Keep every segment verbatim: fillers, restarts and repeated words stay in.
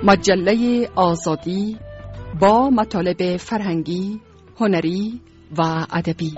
مجله آزادی با مطالب فرهنگی، هنری و ادبی.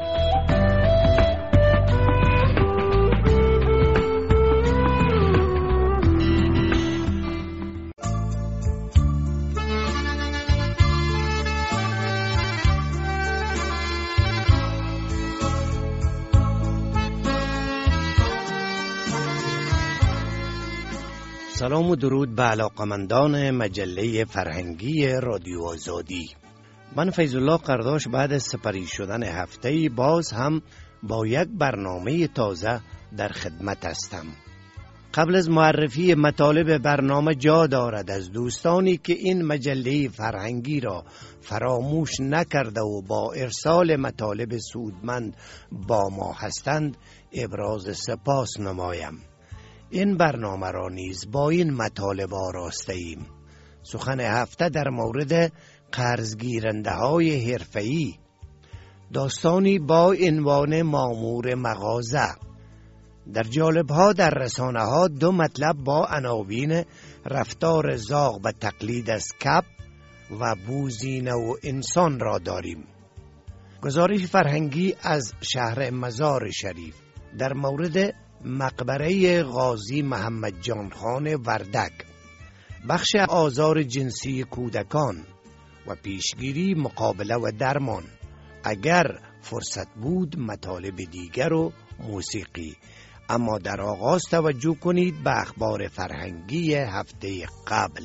سلام و درود به علاقمندان مجله فرهنگی رادیو آزادی. من فیض الله قرداش بعد از سپری شدن هفته‌ای باز هم با یک برنامه تازه در خدمت هستم. قبل از معرفی مطالب برنامه جا دارد از دوستانی که این مجله فرهنگی را فراموش نکرده و با ارسال مطالب سودمند با ما هستند ابراز سپاس نمایم. این برنامه را نیز با این مطالب آراسته ایم. سخن هفته در مورد قرضگیرنده های حرفه‌ای، داستانی با عنوان مامور مغازه. در جالبها در رسانه ها دو مطلب با عناوین رفتار زاغ و تقلید از کپ و بوزینه و انسان را داریم. گزارش فرهنگی از شهر مزار شریف در مورد مقبره غازی محمد جان خان وردک، بخش آزار جنسی کودکان و پیشگیری، مقابله و درمان. اگر فرصت بود مطالب دیگر و موسیقی. اما در آغاز توجه کنید به اخبار فرهنگی هفته قبل.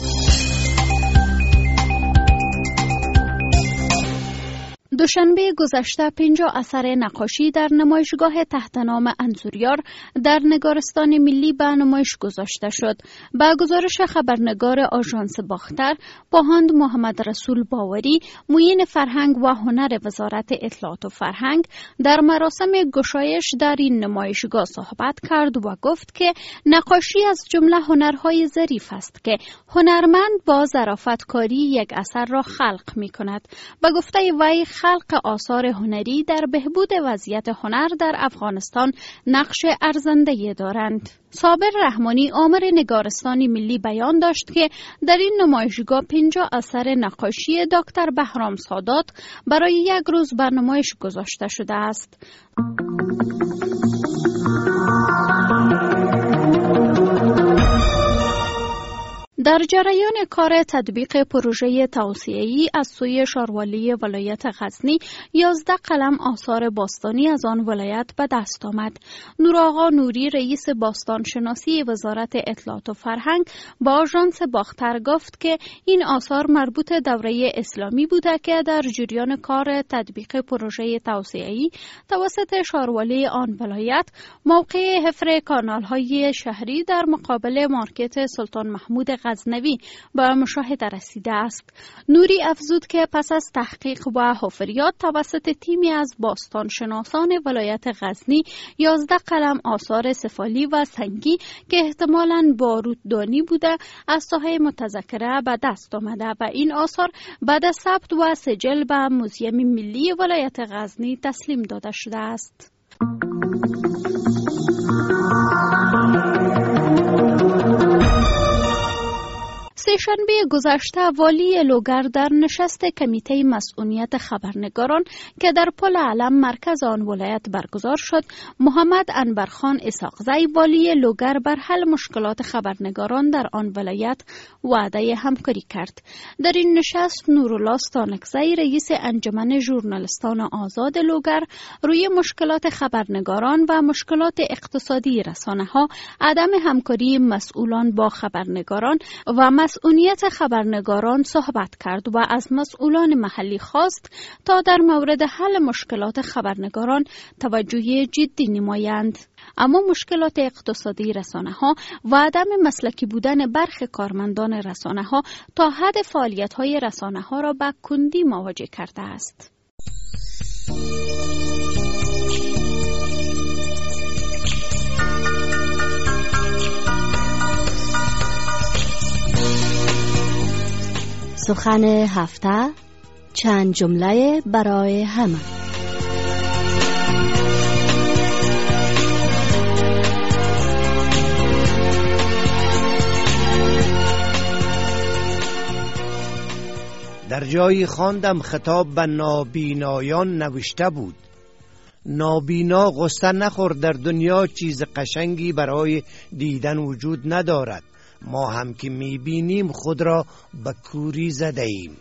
دوشنبه گذشته پنجاه اثر نقاشی در نمایشگاه تحت نام انظوریار در نگارستان ملی به نمایش گذاشته شد. با گزارش خبرنگار آژانس باختر باهاند محمد رسول باوری، معین فرهنگ و هنر وزارت اطلاعات و فرهنگ، در مراسم گشایش در این نمایشگاه صحبت کرد و گفت که نقاشی از جمله هنرهای ظریف است که هنرمند با ظرافتکاری یک اثر را خلق می کند. به گفته وی خلق آثار هنری در بهبود وضعیت هنر در افغانستان نقش ارزنده‌ای دارند. صابر رحمانی آمر نگارستان ملی بیان داشت که در این نمایشگاه پنجاه اثر نقاشی دکتر بهرام سادات برای یک روز بر نمایش گذاشته شده است. در جریان کار تطبیق پروژه توسعه‌ای از سوی شاروالی ولایت غزنی یازده قلم آثار باستانی از آن ولایت به دست آمد. نورآقا نوری رئیس باستانشناسی وزارت اطلاعات و فرهنگ با آژانس باختر گفت که این آثار مربوط دوره اسلامی بوده که در جریان کار تطبیق پروژه توسعه‌ای توسط شاروالی آن ولایت موقع حفر کانال‌های شهری در مقابل مارکت سلطان محمود غزنوی به مشاهده رسیده است. نوری افزود که پس از تحقیق و حفریات توسط تیمی از باستانشناسان ولایت غزنی یازده قلم آثار سفالی و سنگی که احتمالاً باروددانی بوده از ساحه متذکره به دست آمده و این آثار بعد از ثبت و سجل به موزیم ملی ولایت غزنی تسلیم داده شده است. سه‌شنبه گذشته والی لوگر در نشست کمیته مسئولیت خبرنگاران که در پل علم مرکز آن ولایت برگزار شد، محمد انورخان اسحاقزی والی لوگر بر حل مشکلات خبرنگاران در آن ولایت وعده همکاری کرد. در این نشست نورالله ستانکزی رئیس انجمن ژورنالیستان آزاد لوگر روی مشکلات خبرنگاران و مشکلات اقتصادی رسانه‌ها، عدم همکاری مسئولان با خبرنگاران و مسئولیت خبرنگاران صحبت کرد و از مسئولان محلی خواست تا در مورد حل مشکلات خبرنگاران توجه جدی نمایند. اما مشکلات اقتصادی رسانه‌ها و عدم مسلکی بودن برخی کارمندان رسانه‌ها تا حد فعالیت‌های رسانه‌ها را به کندی مواجه کرده است. سخن هفته، چند جمله برای همه. در جایی خواندم خطاب به نابینایان نوشته بود: نابینا غصه نخور، در دنیا چیز قشنگی برای دیدن وجود ندارد. ما هم که میبینیم خود را به کوری زده ایم.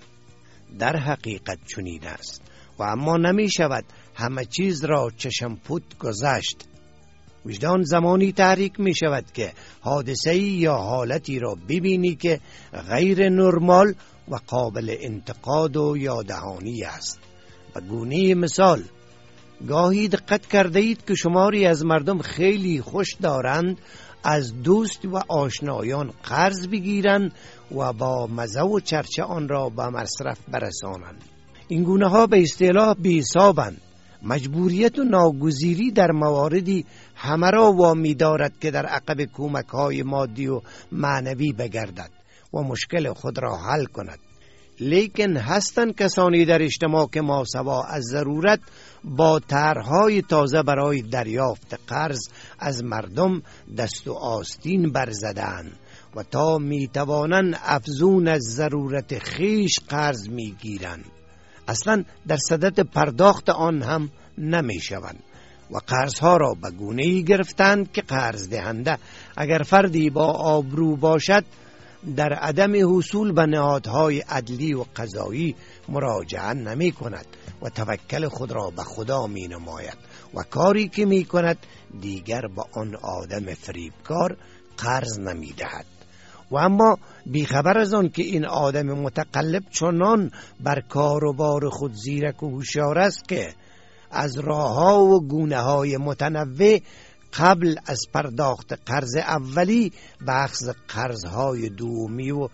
در حقیقت چنین است و اما نمی شود همه چیز را چشم پوت گذشت. وجدان زمانی تحریک می شود که حادثه‌ای یا حالتی را ببینی که غیر نرمال و قابل انتقاد و یادهانی است. به گونه مثال، گاهی دقت کرده اید که شماری از مردم خیلی خوش دارند از دوست و آشنایان قرض بگیرند و با مزه و چرچه آن را به مصرف برسانند. این گونه ها به اصطلاح بی‌حسابند. مجبوریت و ناگزیری در مواردی همه را وامی دارد که در عقب کمک های مادی و معنوی بگردد و مشکل خود را حل کند. لیکن هستند کسانی در اجتماع که ماسوا از ضرورت با طرح‌های تازه برای دریافت قرض از مردم دست و آستین برزدند و تا میتوانند افزون از ضرورت خیش قرض میگیرند. اصلا در صدد پرداخت آن هم نمیشوند و قرضها را به گونه‌ای گرفتند که قرض دهنده اگر فردی با آبرو باشد در عدم حصول به نهادهای عدلی و قضایی مراجعه نمی کند و توکل خود را به خدا می نماید و کاری که می کند دیگر با آن آدم فریبکار قرض نمی دهد. و اما بیخبر از آن که این آدم متقلب چنان بر کار و بار خود زیرک و هوشیار است که از راه‌ها و گونه‌های متنوع قبل از پرداخت قرض اولی به اخذ قرضهای دومی و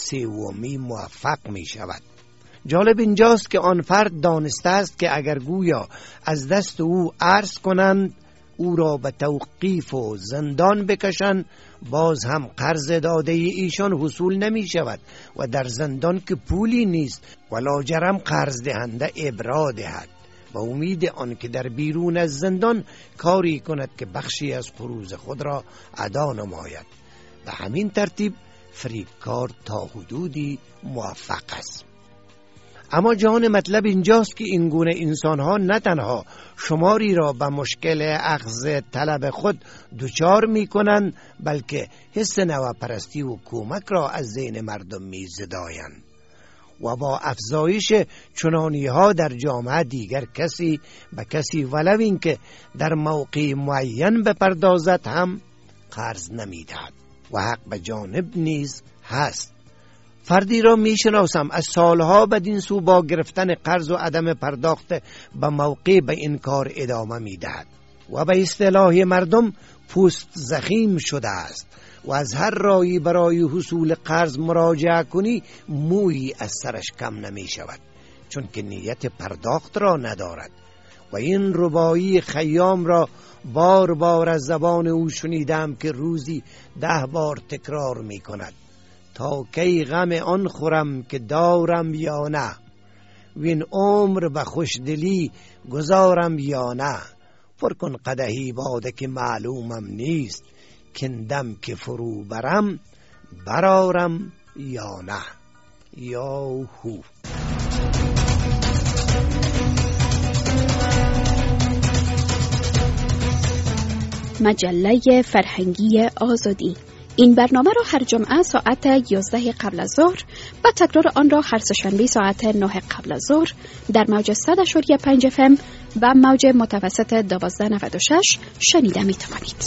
سومی موفق می شود. جالب اینجاست که آن فرد دانسته است که اگر گویا از دست او عرض کنند او را به توقیف و زندان بکشند باز هم قرض داده ایشان حصول نمی شود و در زندان که پولی نیست و لاجرم قرض دهنده ابرا دهد با امید آن که در بیرون از زندان کاری کند که بخشی از قروض خود را ادا نماید. به همین ترتیب فریبکار تا حدودی موفق است. اما جان مطلب اینجاست که این گونه انسان‌ها نه تنها شماری را به مشکل اخذ طلب خود دچار می‌کنند بلکه حس نوپرستی و کمک را از ذهن مردم می‌زدایند و با افزایش چنانی ها در جامعه دیگر کسی به کسی ولو این که در موقع معین بپردازد هم قرض نمی‌دهد و حق به جانب نیز هست. فردی را میشناسم از سالها بدین سو با گرفتن قرض و عدم پرداخت به موقع به این کار ادامه میدهد و به اصطلاح مردم پوست زخیم شده است و از هر راهی برای حصول قرض مراجعه کنی مویی از سرش کم نمی شود چون که نیت پرداخت را ندارد و این ربایی خیام را بار بار از زبان او شنیدم که روزی ده بار تکرار می کند: تا کی غم آن خورم که دارم یا نه، وین عمر به خوشدلی گذارم یا نه، پر کن قدحی باده که معلومم نیست، کندم که فرو برم برارم یا نه. یا هو. مجله فرهنگی آزادی. این برنامه را هر جمعه ساعت یازده قبل از ظهر و تکرار آن را هر سه‌شنبه ساعت نه قبل از ظهر در موج صد اشاری پنج اف ام و موج متوسط دوازده نود و شش شنیده می توانید.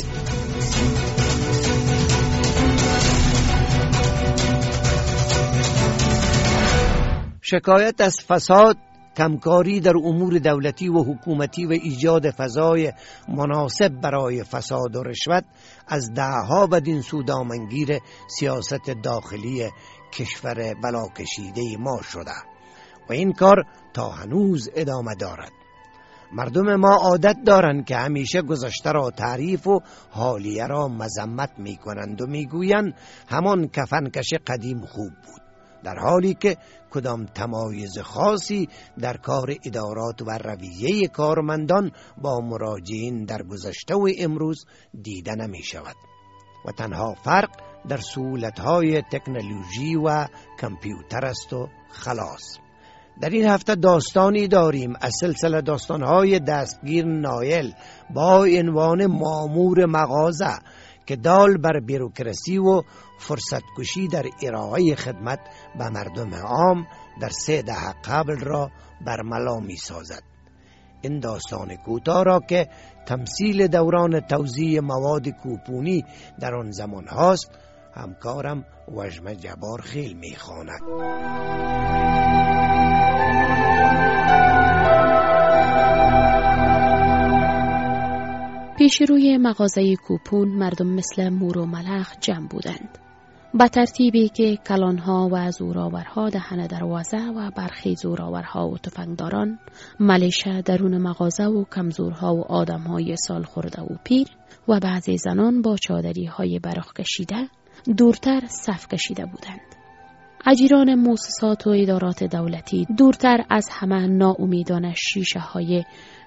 شکایت از فساد، کمکاری در امور دولتی و حکومتی و ایجاد فضای مناسب برای فساد و رشوت از دهها بدین سو دامنگیر سیاست داخلی کشور بلاکشیده ما شده و این کار تا هنوز ادامه دارد. مردم ما عادت دارند که همیشه گذشته را تعریف و حالیه را مذمت می کنند و می گویند همان کفنکش قدیم خوب بود، در حالی که کدام تمایز خاصی در کار ادارات و رویه کارمندان با مراجعین در گذشته و امروز دیده نمی شود و تنها فرق در سهولت‌های تکنولوژی و کامپیوتر است و خلاص. در این هفته داستانی داریم از سلسله داستان‌های دستگیر نایل با عنوان مامور مغازه که دال بر بیروکراسی و فرصتکشی در ارائه خدمت به مردم عام در سه دهه قبل را برملا می سازد. این داستان کوتاه را که تمثیل دوران توزیع مواد کوپونی در آن زمان هاست، همکارم وژمه جبار خیل می خواند. پیش روی مغازه کوپون مردم مثل مور و ملخ جمع بودند. به ترتیبی که کلانها و زوراورها دهن دروازه و برخی زوراورها و تفنگداران، ملیشه درون مغازه و کمزورها و آدمهای سال خورده و پیر و بعضی زنان با چادری های برق کشیده دورتر صف کشیده بودند. اجیران مؤسسات و ادارات دولتی دورتر از همه ناامیدانه شیشه های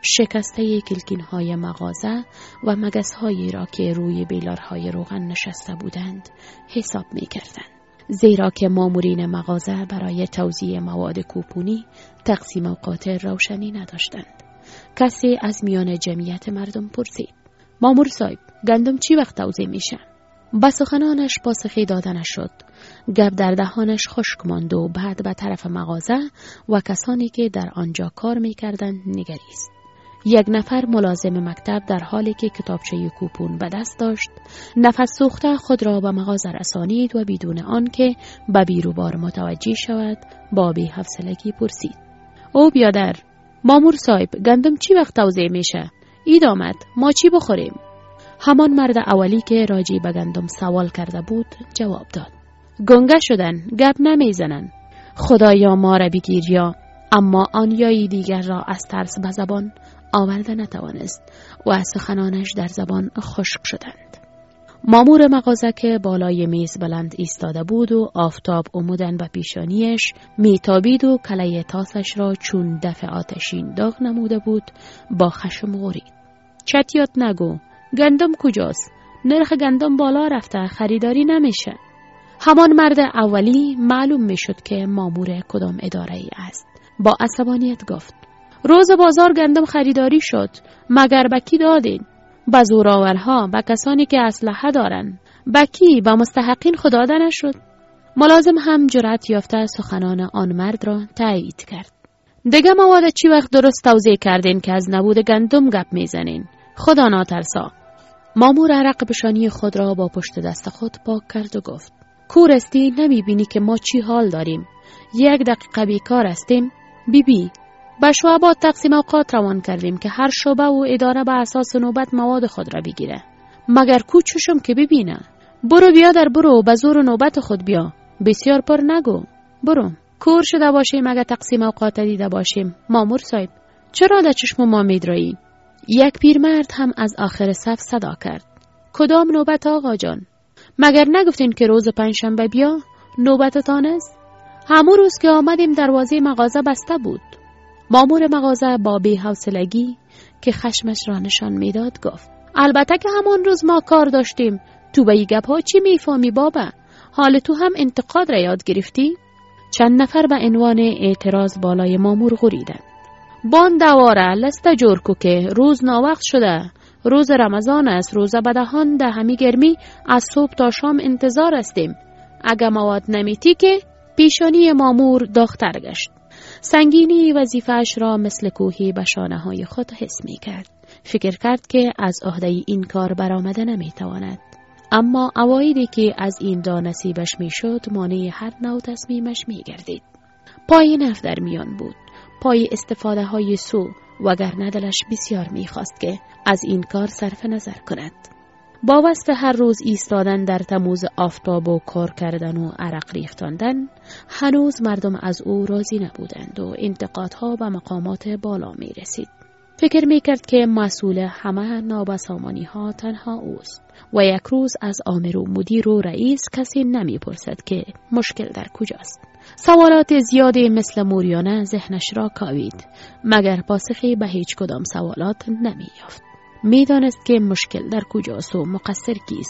شکسته کلکین های مغازه و مگس هایی را که روی بیلارهای روغن نشسته بودند حساب می کردند. زیرا که مامورین مغازه برای توزیع مواد کوپونی تقسیم اوقات روشنی نداشتند. کسی از میان جمعیت مردم پرسید: مامور صاحب، گندم چی وقت توزیع میشه؟ با سخنانش پاسخی داده نشد. گپ در دهانش خشک ماند و بعد به طرف مغازه و کسانی که در آنجا کار میکردند نگریست. یک نفر ملازم مکتب در حالی که کتابچه کوپون به دست داشت، نفس سوخته خود را به مغازه رسانید و بدون آن که به بیروبار متوجه شود با بی حوصلگی پرسید: او بیادر، مامور صاحب، گندم چی وقت توزیع میشه؟ اید آمد، ما چی بخوریم؟ همان مرد اولی که راجی به گندم سوال کرده بود جواب داد: گنگه شدن، گپ نمیزنن. خدایا ما را بگیر یا. اما آن یایی دیگر را از ترس به زبان آورده نتوانست و از سخنانش در زبان خشک شدند. مامور مغازه که بالای میز بلند ایستاده بود و آفتاب عمودن به پیشانیش میتابید و کله تاسش را چون دف آتشین داغ نموده بود با خشم غرید: چتیات نگو، گندم کجاست؟ نرخ گندم بالا رفته، خریداری نمیشه. همان مرد اولی معلوم میشد که مامور کدام اداره ای است. با عصبانیت گفت: روز بازار گندم خریداری شد، مگر بکی دادین؟ به زوراورها، به کسانی که اسلحه دارن. بکی به مستحقین خود داده نشد. ملازم هم جرأت یافته سخنان آن مرد را تایید کرد: دیگه مواد چی وقت درست توزیع کردین که از نبود گندم گپ میزنین؟ خدا ناترسا. مامور عرق پیشانی خود را با پشت دست خود پاک کرد و گفت: کورستی نمیبینی که ما چی حال داریم؟ یک دقیقه بیکار هستیم. بی بی به شعبات تقسیم اوقات روان کردیم که هر شعبه و اداره به اساس نوبت مواد خود را بگیره. مگر کوچشم که ببینه. برو بیا در برو، به زور نوبت خود بیا. بسیار پر نگو. برو. کور شده باشیم اگه تقسیم اوقات دیده باشیم. مامور صاحب، چرا در چشم ما میدرایی؟ یک پیرمرد هم از آخر صف صدا کرد: کدام نوبت آقا جان؟ مگر نگفتین که روز پنجشنبه بیا؟ نوبتتان است؟ همون روز که آمدیم دروازه مغازه بسته بود. مامور مغازه با بی‌حوصلگی که خشمش را نشان میداد گفت: البته که همان روز ما کار داشتیم. تو به این گپ‌ها چی میفهمی بابا؟ حال تو هم انتقاد را یاد گرفتی؟ چند نفر به عنوان اعتراض بالای مامور غریدند: بان دواره لسته جور کو که روز ناوقت شده. روز رمضان است، روز بدهان ده همی گرمی از صبح تا شام انتظار استیم. اگه مواد نمیتی که پیشانی مامور داغ‌تر گشت. سنگینی وظیفه‌اش را مثل کوهی به شانه‌های خود حس می‌کرد. فکر کرد که از عهده این کار برآمده نمی‌تواند. اما اوایدی که از این دا نصیبش می‌شد مانع هر نوع تصمیمش می‌گردید. پای نف در میان بود، پای استفاده های سو، وگرنه دلش بسیار می‌خواست که از این کار صرف نظر کند. با وصف هر روز ایستادن در تموز آفتاب و کار کردن و عرق ریختاندن، هنوز مردم از او راضی نبودند و انتقادها به مقامات بالا می رسید. فکر می کرد که مسئول همه نابسامانی ها تنها اوست و یک روز از آمر و مدیر و رئیس کسی نمی پرسد که مشکل در کجاست. سوالات زیادی مثل موریانه ذهنش را کاوید، مگر پاسخی به هیچ کدام سوالات نمی یافت. می دانست که مشکل در کجاست و مقصر کیست.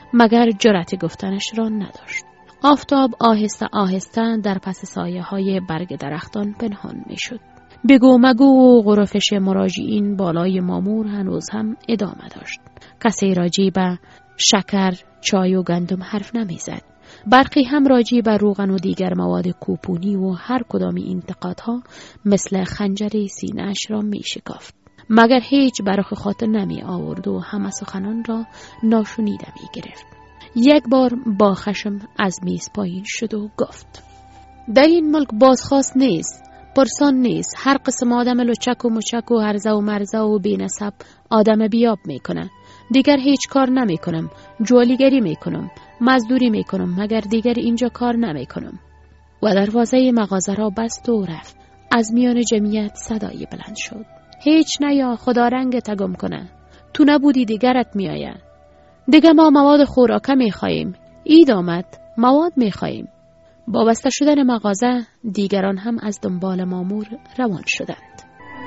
مگر جرأت گفتنش را نداشت. آفتاب آهسته آهسته در پس سایه های برگ درختان پنهان می شد. بگو مگو و غرفش مراجعین بالای مامور هنوز هم ادامه داشت. کسی راجی به شکر، چای و گندم حرف نمی زد. برخی هم راجی به روغن و دیگر مواد کوپونی و هر کدامی انتقادها مثل خنجری سینه‌اش را می شکافت. مگر هیچ برخ خاطر نمی آورد و همه سخنان را ناشنیده می گرفت. یک بار با خشم از میز پایین شد و گفت: در این ملک بازخواست نیست، پرسان نیست. هر قسم آدم لچک و مچک و هرزه و مرزه و بی‌نسب آدم بیاب میکنه. دیگر هیچ کار نمیکنم، جوالیگری میکنم، مزدوری میکنم، مگر دیگر اینجا کار نمیکنم. و دروازه مغازه را بست و رفت. از میان جمعیت صدای بلند شد: هیچ نیا، خدا رنگت گم کنه. تو نبودی دیگرت میآیه. دیگه ما مواد خوراکه میخواییم. عید آمد، مواد میخواییم. با بسته شدن مغازه دیگران هم از دنبال مامور روان شدند.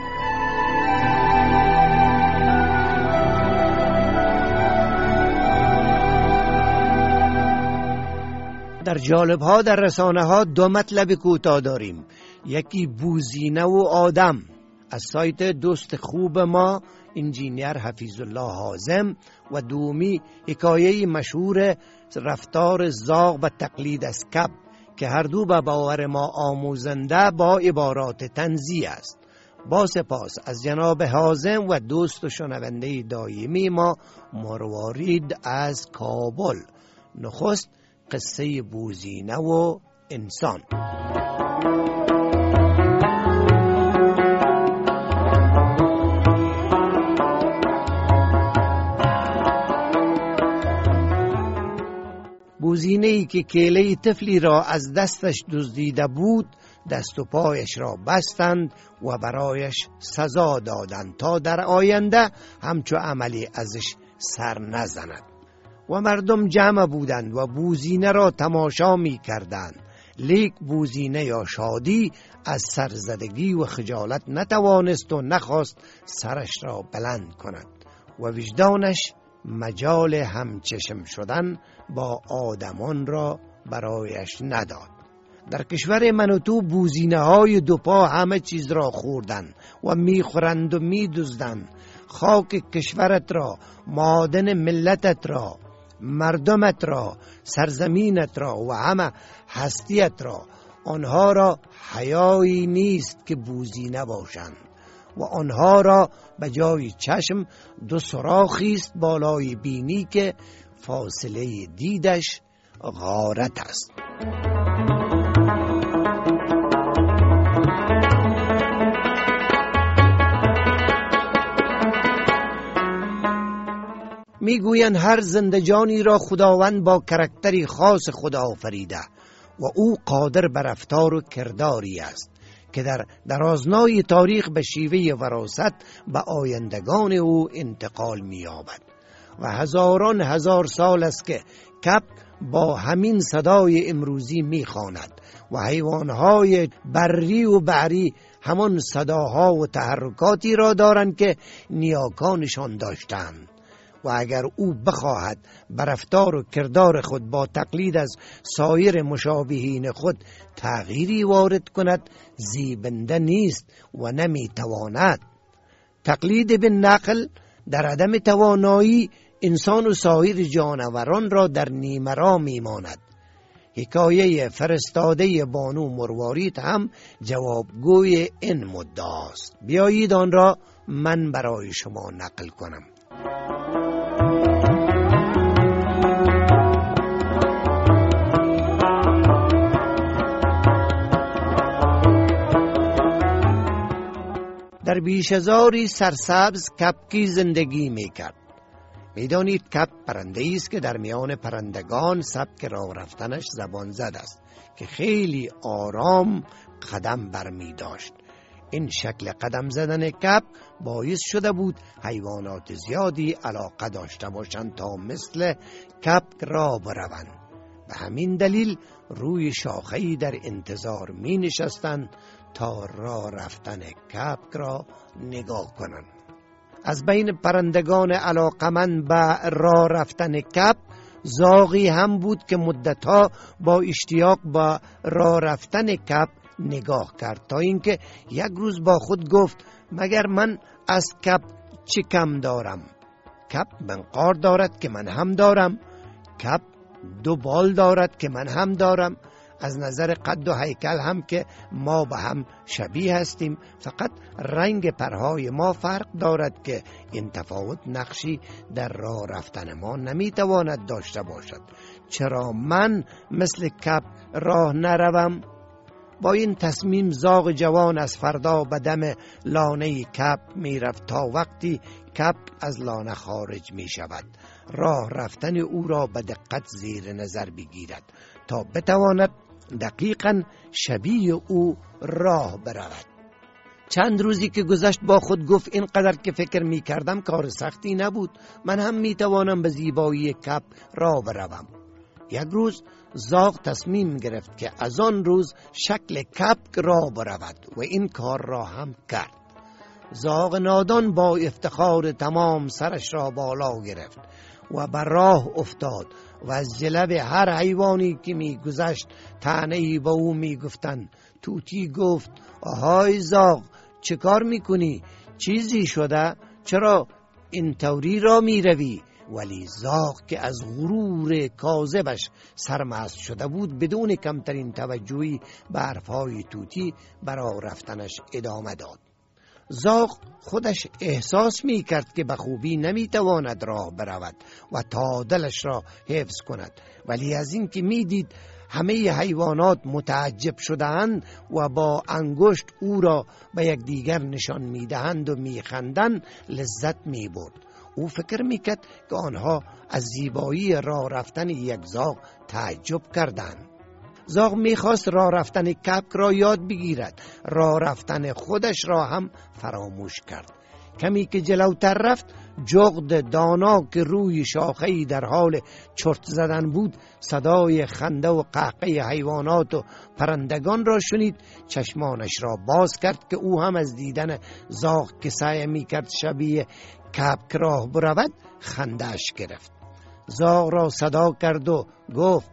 در جالب‌ها در رسانه ها دو مطلب کوتاه داریم. یکی بوزینه و آدم. از سایت دوست خوب ما انجینیر حفیظ الله حازم و دومی حکایه مشهور رفتار زاغ و تقلید از کب که هر دو به باور ما آموزنده با عبارات طنزی است. با سپاس از جناب حازم و دوست و شنونده دایمی ما مروارید از کابل. نخست قصه بوزینه و انسان. بوزینه‌ای که کیله طفلی را از دستش دزدیده بود دست و پایش را بستند و برایش سزا دادند تا در آینده همچو عملی ازش سر نزند. و مردم جمع بودند و بوزینه را تماشا می کردند. لیک بوزینه یا شادی از سرزدگی و خجالت نتوانست و نخواست سرش را بلند کند و وجدانش مجال همچشم شدن با آدمان را برایش نداد. در کشور من و تو بوزینه های دو پا همه چیز را خوردن و میخورند و میدزدند. خاک کشورت را، معادن ملتت را، مردمت را، سرزمینت را و همه هستیت را. آنها را حیایی نیست که بوزینه باشند و آنها را به جای چشم دو سوراخی است بالای بینی که فاصله دیدش غارت است. میگویند هر زندجانی را خداوند با کرکتری خاص خدا آفریده و او قادر بر رفتار و کرداری است که در درازنای تاریخ به شیوه وراثت به آیندگان او انتقال می‌یابد. و هزاران هزار سال است که کپ با همین صدای امروزی می‌خواند و حیوانهای بری و بحری همان صداها و تحرکاتی را دارند که نیاکانشان داشتند. و اگر او بخواهد بر رفتار و کردار خود با تقلید از سایر مشابهین خود تغییری وارد کند زیبنده نیست و نمیتواند. تقلید به نقل در عدم توانایی انسان و سایر جانوران را در نیمه را میماند. حکایه فرستاده بانو مروارید هم جوابگوی این مدعاست. بیایید آن را من برای شما نقل کنم. در بیشهزاری سرسبز کپکی زندگی میکرد. میدانید کپ پرنده‌ای است که در میان پرندگان سبک راه رفتنش زبان زد است که خیلی آرام قدم برمی داشت. این شکل قدم زدن کپ باعث شده بود حیوانات زیادی علاقه داشته باشند تا مثل کپ راه بروند. به همین دلیل روی شاخه‌ای در انتظار می نشستند تا راه رفتن کپک را نگاه کنند. از بین پرندگان علاقمند به راه رفتن کپ زاغی هم بود که مدتها با اشتیاق با راه رفتن کپ نگاه کرد، تا اینکه یک روز با خود گفت مگر من از کپ چه کم دارم؟ کپ منقار دارد که من هم دارم، کپ دو بال دارد که من هم دارم، از نظر قد و هیکل هم که ما به هم شبیه هستیم، فقط رنگ پرهای ما فرق دارد که این تفاوت نقشی در راه رفتن ما نمیتواند داشته باشد. چرا من مثل کپ راه نروم؟ با این تصمیم زاغ جوان از فردا به دم لانه کپ می رفت تا وقتی کپ از لانه خارج می شود راه رفتن او را به دقت زیر نظر بگیرد تا بتواند دقیقاً شبیه او راه برود. چند روزی که گذشت با خود گفت اینقدر که فکر می کردم کار سختی نبود، من هم می توانم به زیبایی کپ راه بروم. یک روز زاغ تصمیم گرفت که از آن روز شکل کپ راه برود و این کار را هم کرد. زاغ نادان با افتخار تمام سرش را بالا گرفت و بر راه افتاد و از جلب هر حیوانی که می گذشت طعنه‌ای به او می گفتن. طوطی گفت آهای زاغ، چه کار می کنی؟ چیزی شده؟ چرا این طوری را می روی؟ ولی زاغ که از غرور کاذبش سرمست شده بود بدون کمترین توجهی به حرفهای طوطی برای رفتنش ادامه داد. زاغ خودش احساس می کرد که به خوبی نمی تواند راه برود و تعادلش را حفظ کند، ولی از این که می دید همه حیوانات متعجب شده‌اند و با انگشت او را به یکدیگر نشان می دهند و می خندند لذت می برد. او فکر می کرد که آنها از زیبایی راه رفتن یک زاغ تعجب کردند. زاغ می خواست راه رفتن کپ را یاد بگیرد، راه رفتن خودش را هم فراموش کرد. کمی که جلوتر رفت جغد دانا که روی شاخه‌ای در حال چرت زدن بود صدای خنده و قهقه حیوانات و پرندگان را شنید. چشمانش را باز کرد که او هم از دیدن زاغ که سعی می کرد شبیه کپ راه برود خنده‌اش گرفت. زاغ را صدا کرد و گفت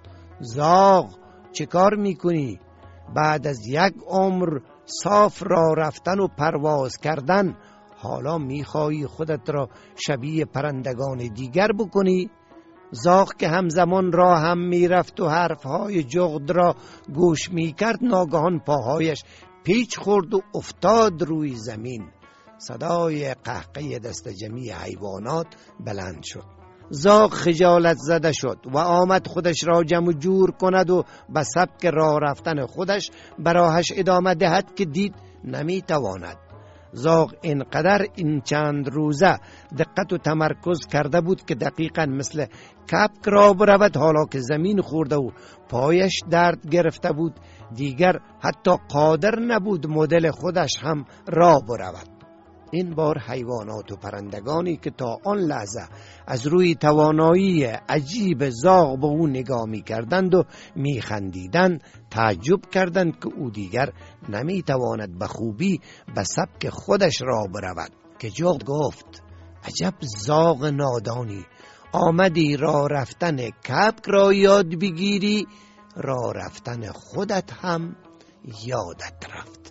زاغ، چه کار میکنی؟ بعد از یک عمر صاف راه رفتن و پرواز کردن حالا میخواهی خودت را شبیه پرندگان دیگر بکنی؟ زاغ که همزمان راه هم میرفت و حرفهای جغد را گوش میکرد ناگهان پاهایش پیچ خورد و افتاد روی زمین. صدای قهقه دست جمعی حیوانات بلند شد. زاغ خجالت زده شد و آمد خودش را جمع جور کند و به سبک راه رفتن خودش براهش ادامه دهد که دید نمی تواند. زاغ اینقدر این چند روزه دقت و تمرکز کرده بود که دقیقاً مثل کپ راه برود. حالا که زمین خورده و پایش درد گرفته بود دیگر حتی قادر نبود مدل خودش هم راه برود. این بار حیوانات و پرندگانی که تا آن لحظه از روی توانایی عجیب زاغ به او نگاه می کردند و می خندیدند تعجب کردند که او دیگر نمی تواند به خوبی به سبک خودش را برود. که جغد گفت عجب زاغ نادانی، آمدی راه رفتن کپک را یاد بگیری، راه رفتن خودت هم یادت رفت.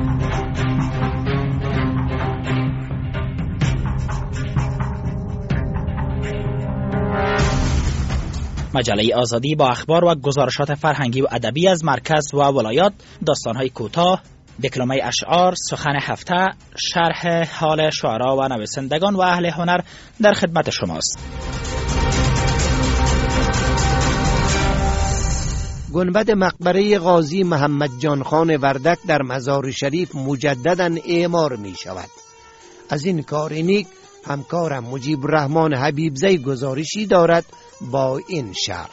مجله آزادی با اخبار و گزارشات فرهنگی و ادبی از مرکز و ولایات، داستان‌های کوتاه، دکلمه اشعار، سخن هفته، شرح حال شعرا و نویسندگان و اهل هنر در خدمت شماست. گنبد مقبره قاضی محمد جان خان وردک در مزار شریف مجدداً اعمار می شود. از این کار نیک همکارم مجیب الرحمن حبیبزی گزارشی دارد با این شعر.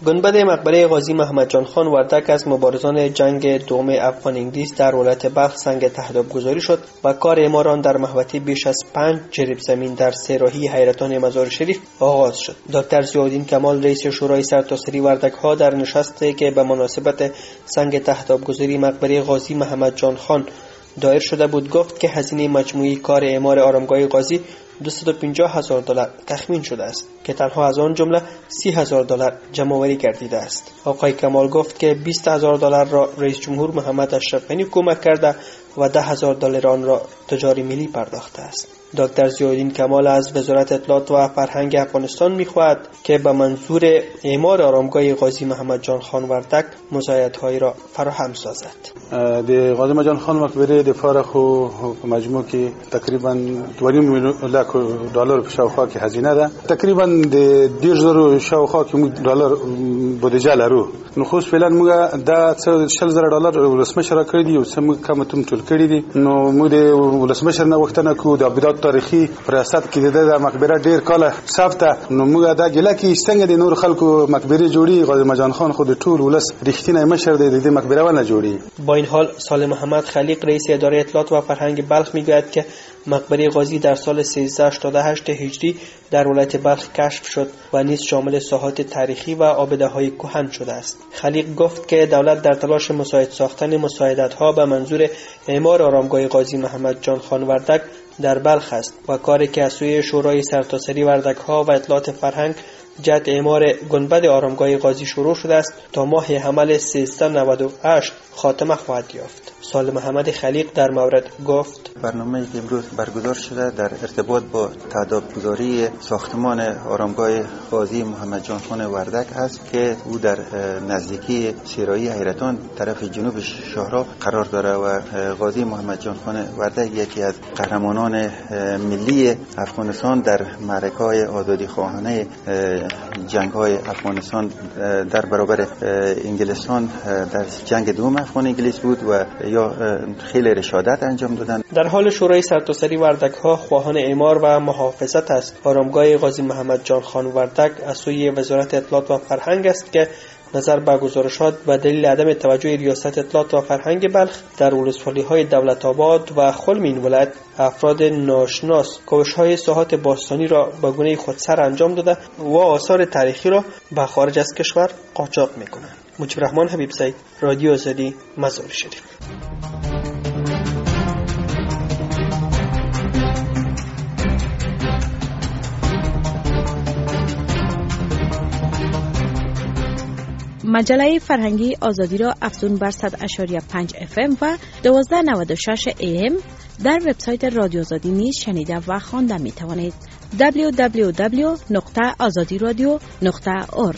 گنبد مقبره غازی محمد جان خان وردک از مبارزان جنگ دوم افغان انگلیس در ولایت بلخ سنگ تهداب گذاری شد و کار اعمار آن در محوطه بیش از پنج جریب زمین در سه حیرتان مزار شریف آغاز شد. دکتر ضیاءالدین کمال رئیس شورای سرتاسری وردک ها در نشستی که به مناسبت سنگ تهداب گذاری مقبره غازی محمد جان خان دایر شده بود گفت که هزینه مجموعی کار اعمار آرامگاه غازی دویست و پنجاه هزار دلار تخمین شده است که تنها از آن جمله سی هزار دلار جمع‌آوری گردیده است. آقای کمال گفت که بیست هزار دلار را رئیس جمهور محمد اشرف غنی کمک کرده و ده هزار دلار آن را تجاری ملی پرداخته است. دکتر ضیاءالدین کمال از وزارت اطلاعات و فرهنگ افغانستان می‌خواهد که به منظور اعمار آرامگاه غازی محمد جان خان وردک مساعدت‌هایی را فراهم سازد. د غازی محمد جان خان مقبره د فارغ خو مجموع کې تقریبا دو نیم لک دلار په شاوخوا کې هزینه ده. تقریبا د ډیر زره شاوخوا کې دلار بودجه لرو. نو خو فعلا موږ دا شل زره دلار ولسمشر کړی دی او سم کوم تم ټول کړی دی. نو موږ د ولسمشر نه وختونه کو د ابدات تاریخي ریاست کې د مقبره ډیر کاله ثابته. نو موږ دا ګله کې څنګه د نور خلکو مقبره جوړي غازی محمد جان خان خو د ټول ولس رښتینی مشر دی د مقبره ونه جوړي. با این حال سال محمد خلیق رئیس اداره اطلاعات و فرهنگ بلخ میگوید که مقبره غازی در سال سیزده هشتاد و هشت هجری در ولایت بلخ کشف شد و نیز شامل ساحات تاریخی و آبده‌های کهن شده است. خلیق گفت که دولت در تلاش مساعد ساختن مساعدت‌ها به منظور اعمار آرامگاه غازی محمد جان خان وردک در بلخ است و کاری که از سوی شورای سرتاسری وردک‌ها و اطلاعات فرهنگ جهت اعمار گنبد آرامگاه غازی شروع شده است تا ماه حمل سیزده نود و هشت خاتمه خواهد یافت. سال محمد خلیق در مورد گفت برنامه‌ای که امروز برگزار شده در ارتباط با تهدابگذاری ساختمان آرامگاه غازی محمد جان خان وردک است که او در نزدیکی سیرایی حیرتان طرف جنوب شهرها قرار داره و غازی محمد جان خان وردک یکی از قهرمانان ملی افغانستان در معرکه‌های آزادی خواهانه جنگ‌های افغانستان در برابر انگلستان در جنگ دوم افغان انگلیس بود و یا خیلی رشادت انجام دادن. در حال شورای سرتاسری وردک ها خواهان اعمار و محافظت است آرامگاه غازی محمد جان خان وردک از سوی وزارت اطلاعات و فرهنگ است که نظر به گزارشات و دلیل عدم توجه ریاست اطلاعات و فرهنگ بلخ در ولسوالی‌های دولت آباد و خلم این ولایت افراد ناشناس کوشش‌های ساحات باستانی را به گونه خودسر انجام داده و آثار تاریخی را به خارج از کشور قاچاق می‌کنند. مجیب الرحمن حبیب سید، رادیو آزادی، مزار شریف. مجله فرهنگی آزادی را افزون بر صد و پنج اف ام و دوازده نود و شش ای ام در وبسایت رادیو آزادی نیز شنیده و خوانده می توانید. دبلیو دبلیو دبلیو نقطه آزادی رادیو نقطه اورگ.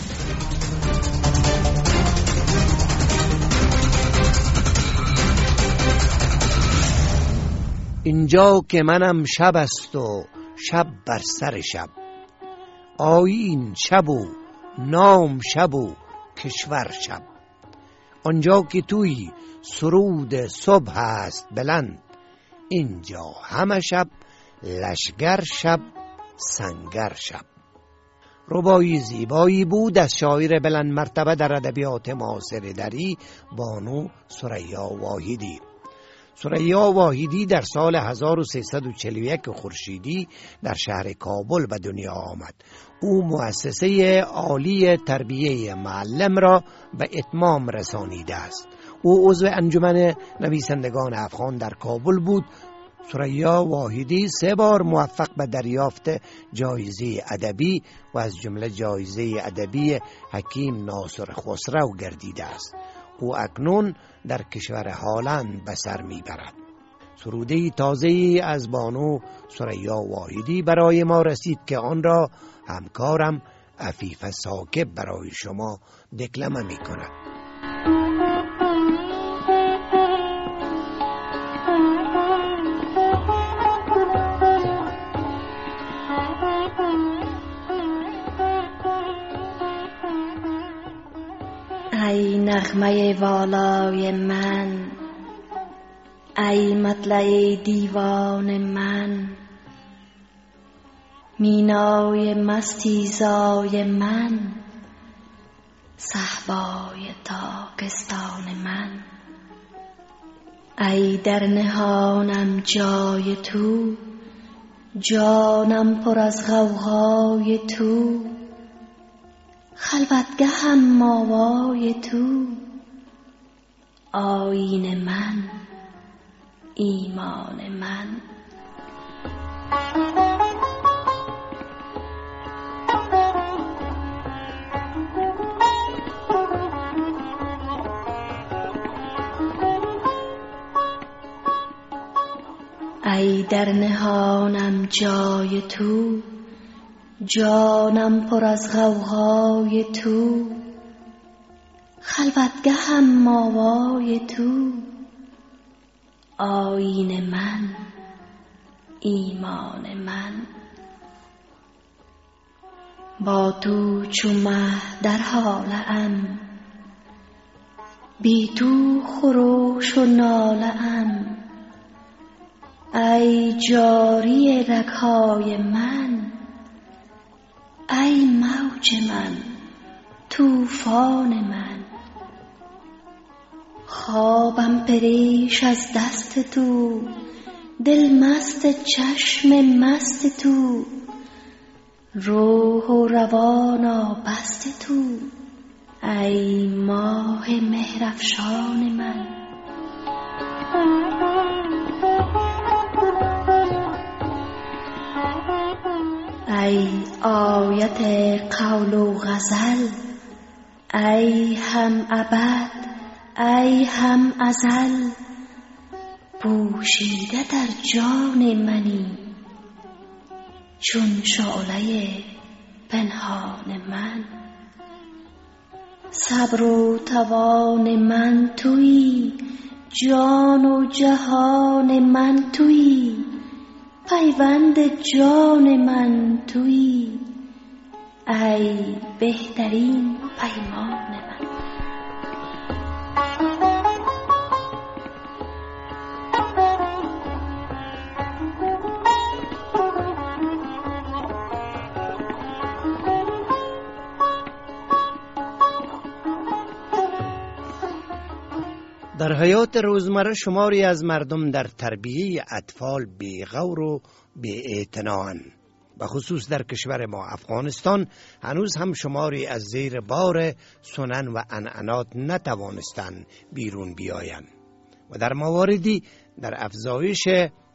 اینجا که منم شب است و شب بر سر شب، آیین شب و نام شب و کشور شب. آنجا که توی سرود صبح است بلند، اینجا همه شب لشگر شب سنگر شب. ربایی زیبایی بود از شاعر بلند مرتبه در ادبیات معاصر دری بانو ثریا واحدی. ثریا واحدی در سال هزار و سیصد و چهل و یک خورشیدی در شهر کابل به دنیا آمد. او مؤسسه عالی تربیه معلم را به اتمام رسانیده است. او عضو انجمن نویسندگان افغان در کابل بود. ثریا واحدی سه بار موفق به دریافت جایزه ادبی و از جمله جایزه ادبی حکیم ناصر خسرو گردیده است. او اکنون در کشور هالند به سر میبرد. سروده تازه‌ای از بانو ثریا واحدی برای ما رسید که آن را همکارم عفیف ساکب برای شما دکلمه می کند. ای نغمه والای من، ای مطلع دیوان من، مینای مستی زای من، صحبای تاکستان من. ای در نهانم جای تو، جانم پر از غوغای تو، خلوتگهم ماوای تو، آیین من، ایمان من. ای در نهانم جای تو، جانم پر از غوغای تو، خلوتگهم ماوای تو، آیین من، ایمان من. با تو چو مه در حاله ام، بی تو خروش و ناله ام. ای جاری رگ‌های من، ای موج من، طوفان من. خوابم پریش از دست تو، دل مست چشم مست تو، روح و روان آبست تو، ای ماه مهرافشان من. ای آیت قول و غزل، ای هم ابد ای هم ازل، پوشیده در جان منی چون شعله پنهان من. صبر و توان من تویی، جان و جهان من تویی، پیوند جان من تویی، ای بهترین پیمان من. در حیات روزمره شماری از مردم در تربیه اطفال بی‌غور و بی‌اعتنااند. به خصوص در کشور ما افغانستان هنوز هم شماری از زیر بار سنن و عنعنات نتوانستند بیرون بیایند و در مواردی در افزایش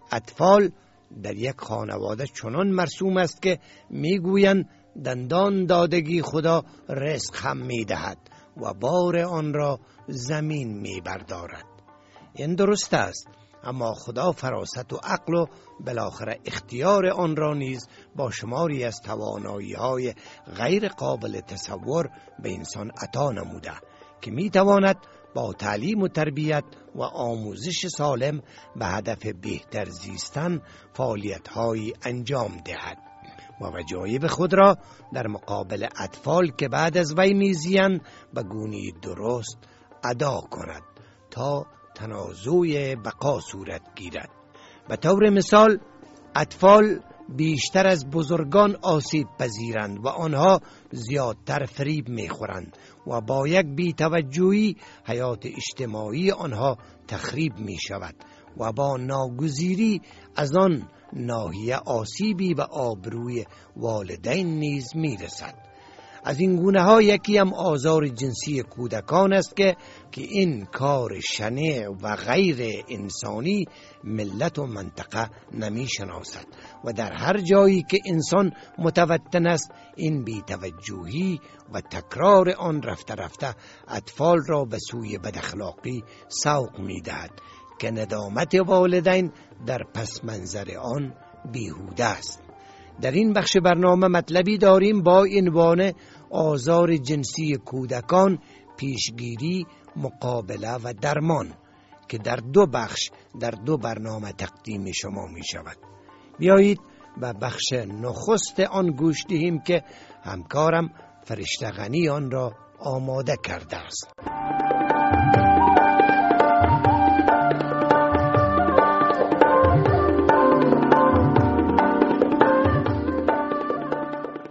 اطفال در یک خانواده چنان مرسوم است که میگویند دندان دادگی خدا رزق هم میدهد و بار آن را زمین میبردارد. این درست است، اما خدا فراست و عقل و بالاخره اختیار آن را نیز با شماری از توانایی‌های غیر قابل تصور به انسان عطا نموده که میتواند با تعلیم و تربیت و آموزش سالم به هدف بهتر زیستن فعالیت‌هایی انجام دهد و وجایب خود را در مقابل اطفال که بعد از وی میزیند به گونه‌ای درست ادا کند تا تنازع بقا صورت گیرد. به طور مثال اطفال بیشتر از بزرگان آسیب پذیرند و آنها زیادتر فریب میخورند و با یک بی‌توجهی حیات اجتماعی آنها تخریب می شود و با ناگزیری از آن ناحیه آسیبی به آبروی والدین نیز می رسد. از این گونه ها یکی هم آزار جنسی کودکان است که که این کار شنیع و غیر انسانی ملت و منطقه نمی شناسد و در هر جایی که انسان متوطن است این بی‌توجهی و تکرار آن رفته رفته اطفال را به سوی بداخلاقی سوق می دهد که ندامت والدین در پس منظر آن بیهوده است. در این بخش برنامه مطلبی داریم با عنوان آزار جنسی کودکان، پیشگیری، مقابله و درمان که در دو بخش در دو برنامه تقدیم شما می شود. بیایید به بخش نخست آن گوش دهیم که همکارم فرشته غنی آن را آماده کرده است.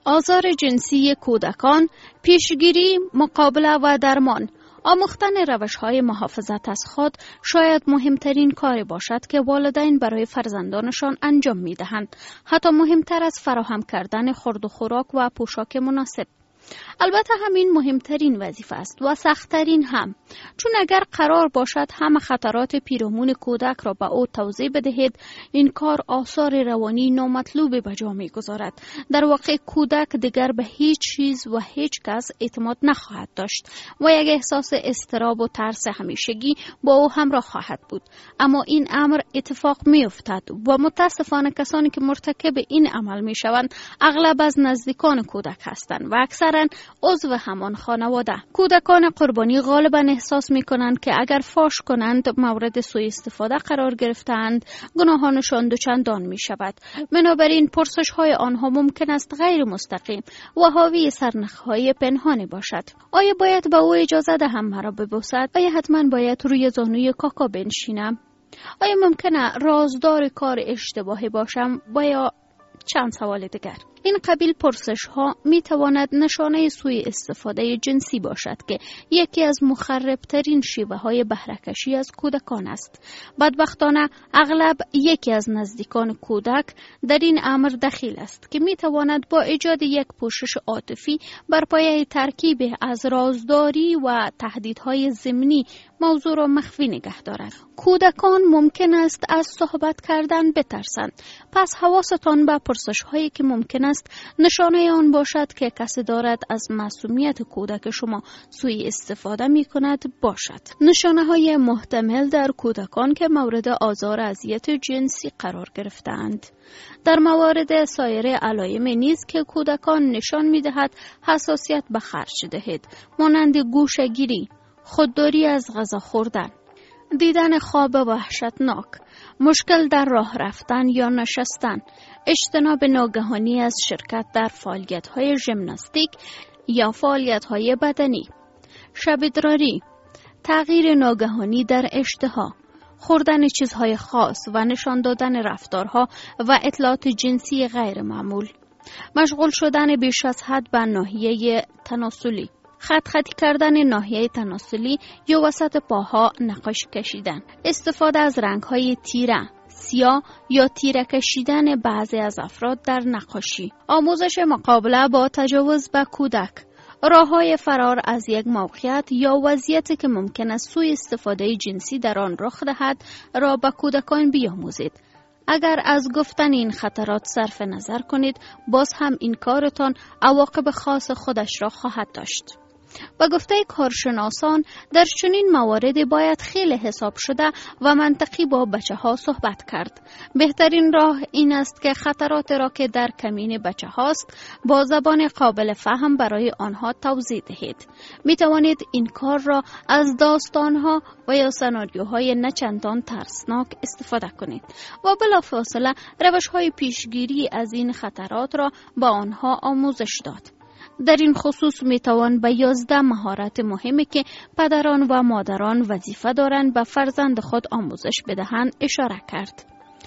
آزار جنسی کودکان، پیشگیری، مقابله و درمان. آموختن روش‌های محافظت از خود شاید مهمترین کاری باشد که والدین برای فرزندانشان انجام می‌دهند، حتی مهمتر از فراهم کردن خورد و خوراک و پوشاک مناسب. البته همین مهمترین وظیفه است و سخت‌ترین هم، چون اگر قرار باشد همه خطرات پیرامون کودک را به او توضیح بدهید، این کار آثار روانی نامطلوب به جا می‌گذارد. در واقع کودک دیگر به هیچ چیز و هیچ کس اعتماد نخواهد داشت و یک احساس اضطراب و ترس همیشگی با او همراه خواهد بود. اما این امر اتفاق می‌افتد و متاسفانه کسانی که مرتکب این عمل می‌شوند اغلب از نزدیکان کودک هستند و اکثر عضو همان خانواده. کودکان قربانی غالبا احساس می کنند که اگر فاش کنند مورد سوء استفاده قرار گرفتند، گناهانشان دوچندان می شود. بنابراین پرسش های آنها ممکن است غیر مستقیم و حاوی سرنخهای پنهانی باشد. آیا باید به او اجازه دهم مرا ببوسد؟ آیا حتما باید روی زانوی کاکا بنشینم؟ آیا ممکنه رازدار کار اشتباهی باشم؟ و یا چند سوال دیگر. این قبیل پرسش ها می تواند نشانه سوء استفاده جنسی باشد که یکی از مخربترین شیوه های بهره‌کشی از کودکان است. بدبختانه اغلب یکی از نزدیکان کودک در این امر دخیل است که می تواند با ایجاد یک پوشش عاطفی بر پایه ترکیب از رازداری و تهدیدهای ضمنی موضوع را مخفی نگه دارد. کودکان ممکن است از صحبت کردن بترسند، پس حواستان به پرسش هایی که ممکن است نشانه آن باشد که کسی دارد از معصومیت کودک شما سوء استفاده می کند باشد. نشانه های محتمل در کودکان که مورد آزار اذیت جنسی قرار گرفتند. در موارد سایر علائم نیز که کودکان نشان می دهد حساسیت به خرج دهید، مانند گوشه‌گیری، خودداری از غذا خوردن، دیدن خواب وحشتناک، مشکل در راه رفتن یا نشستن، اجتناب ناگهانی از شرکت در فعالیت‌های ژیمناستیک یا فعالیت‌های بدنی، شب‌ادراری، تغییر ناگهانی در اشتها، خوردن چیزهای خاص و نشان دادن رفتارها و اطلاعات جنسی غیر معمول، مشغول شدن بیش از حد به ناحیه تناسلی، خط خطی کردن ناحیه تناسلی یا وسط پاها نقاشی کشیدن، استفاده از رنگ‌های تیره، سیاه یا تیره کشیدن بعضی از افراد در نقاشی، آموزش مقابله با تجاوز به کودک، راه‌های فرار از یک موقعیت یا وضعیتی که ممکن است سوء استفاده جنسی در آن رخ دهد را به کودکان بیاموزید. اگر از گفتن این خطرات صرف نظر کنید، باز هم این کارتان عواقب خاص خودش را خواهد داشت. با گفته کارشناسان در چنین مواردی باید خیلی حساب شده و منطقی با بچه ها صحبت کرد. بهترین راه این است که خطرات را که در کمین بچه هاست با زبان قابل فهم برای آنها توضیح دهید. می توانید این کار را از داستانها و یا سناریوهای نچندان ترسناک استفاده کنید و بلافاصله روش‌های پیشگیری از این خطرات را با آنها آموزش داد. در این خصوص می توان به یازده مهارت مهمی که پدران و مادران وظیفه دارند به فرزند خود آموزش بدهند اشاره کرد.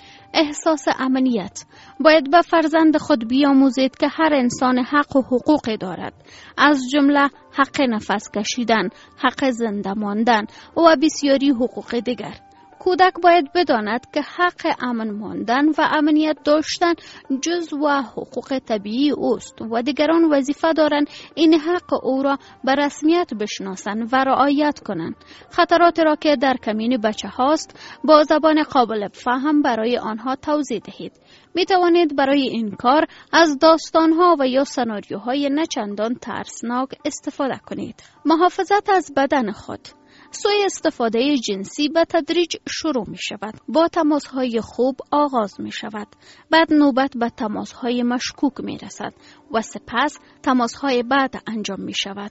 احساس امنیت. باید به فرزند خود بیاموزید که هر انسان حق و حقوقی دارد، از جمله حق نفس کشیدن، حق زنده ماندن و بسیاری حقوق دیگر. کودک باید بداند که حق امن ماندن و امنیت داشتن جزء و حقوق طبیعی اوست و دیگران وظیفه دارند این حق او را به رسمیت بشناسند و رعایت کنند. خطرات را که در کمین بچه هاست با زبان قابل فهم برای آنها توضیح دهید. می توانید برای این کار از داستانها و یا سناریوهای نچندان ترسناک استفاده کنید. محافظت از بدن خود. سوء استفاده جنسی به تدریج شروع می شود. با تماسهای خوب آغاز می شود. بعد نوبت به تماسهای مشکوک می رسد و سپس تماسهای بعد انجام می شود.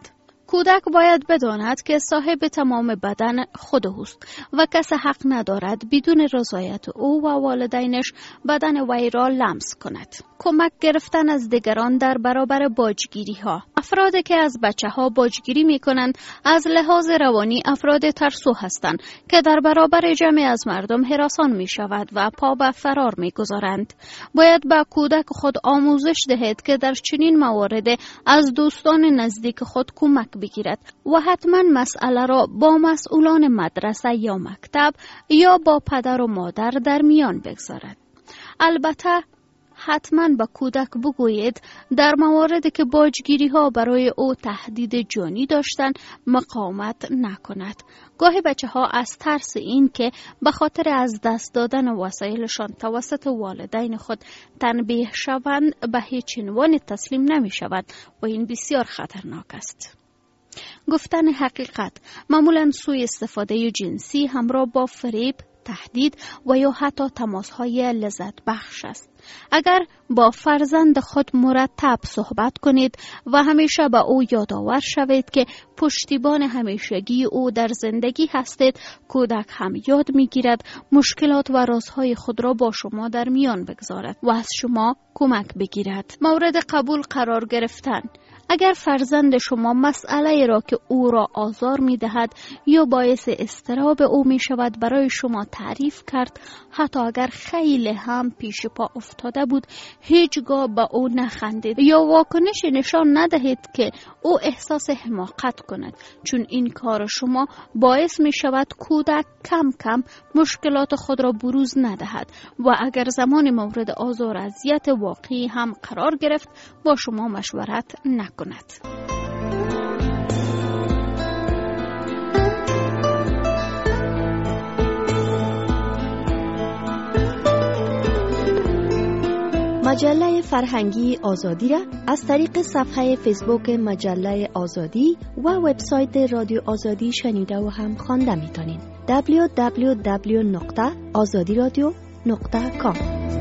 کودک باید بداند که صاحب تمام بدن خود اوست و کس حق ندارد بدون رضایت او و والدینش بدن وی را لمس کند. کمک گرفتن از دیگران در برابر باجگیری ها. افرادی که از بچه ها باجگیری می کنند از لحاظ روانی افراد ترسو هستند که در برابر جمع از مردم هراسان می شود و پا به فرار می گذارند. باید به کودک خود آموزش دهید که در چنین موارد از دوستان نزدیک خود کمک بگیرد و حتما مسئله را با مسئولان مدرسه یا مکتب یا با پدر و مادر در میان بگذارد. البته حتما به کودک بگویید در مواردی که باجگیری ها برای او تهدید جانی داشتن مقاومت نکند. گاهی بچه ها از ترس این که به خاطر از دست دادن وسایلشان توسط والدین خود تنبیه شوند به هیچ عنوان تسلیم نمی شود و این بسیار خطرناک است. گفتن حقیقت معمولاً سوء استفاده جنسی همراه با فریب، تهدید و یا حتی تماس‌های لذت بخش است. اگر با فرزند خود مرتب صحبت کنید و همیشه به او یادآور شوید که پشتیبان همیشگی او در زندگی هستید، کودک هم یاد می‌گیرد مشکلات و رازهای خود را با شما در میان بگذارد و از شما کمک بگیرد. مورد قبول قرار گرفتن. اگر فرزند شما مسئله را که او را آزار می دهد یا باعث اضطراب او می شود برای شما تعریف کرد، حتی اگر خیلی هم پیش پا افتاده بود، هیچگاه به او نخندید یا واکنش نشان ندهید که او احساس حماقت کند، چون این کار شما باعث می شود کودک کم کم مشکلات خود را بروز ندهد و اگر زمان مورد آزار و اذیت واقعی هم قرار گرفت با شما مشورت نکند. مجله فرهنگی آزادی را از طریق صفحه فیسبوک مجله آزادی و وبسایت رادیو آزادی شنیده و هم خوانده می‌تونید. دبلیو دبلیو دبلیو نقطه آزادی رادیو نقطه کام.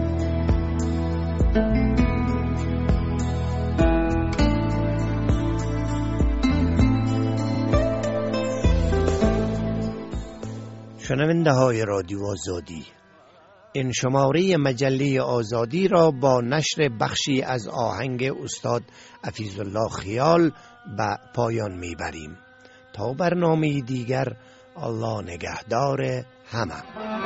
شنونده های رادیو آزادی، این شماره مجله آزادی را با نشر بخشی از آهنگ استاد عفیظ الله خیال به پایان میبریم. تا برنامه دیگر، الله نگهدار همه.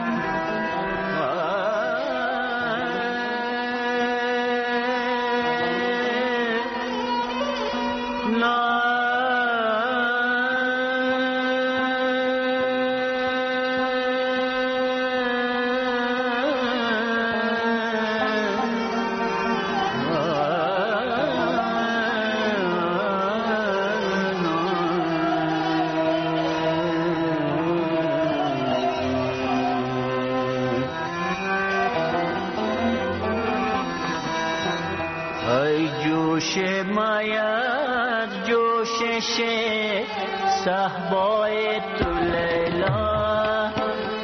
صحبای تو لیلا،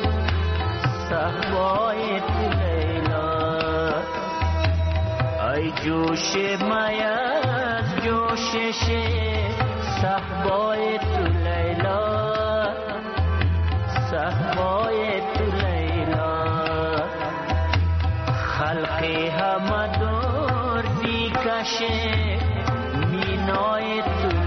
صحبای تو لیلا، ای جوش میاد جوشش صحبای تو لیلا، صحبای تو لیلا، خلقی همه دور دی کشه مینای تو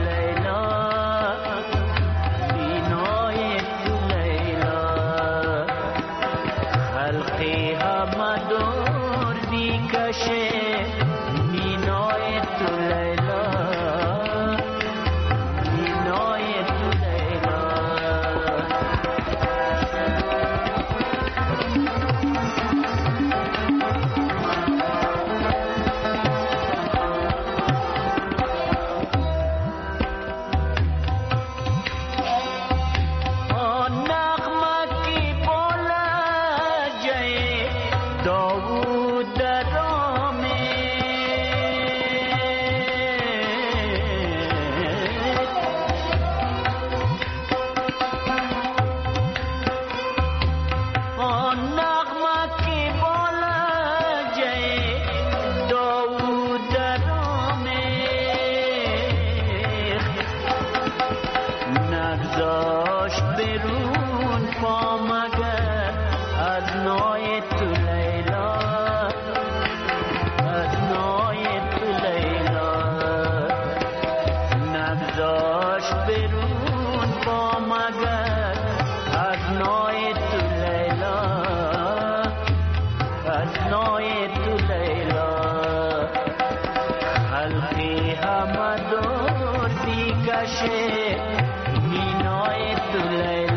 تلخی همه دور دیکشه مینای تو لیلا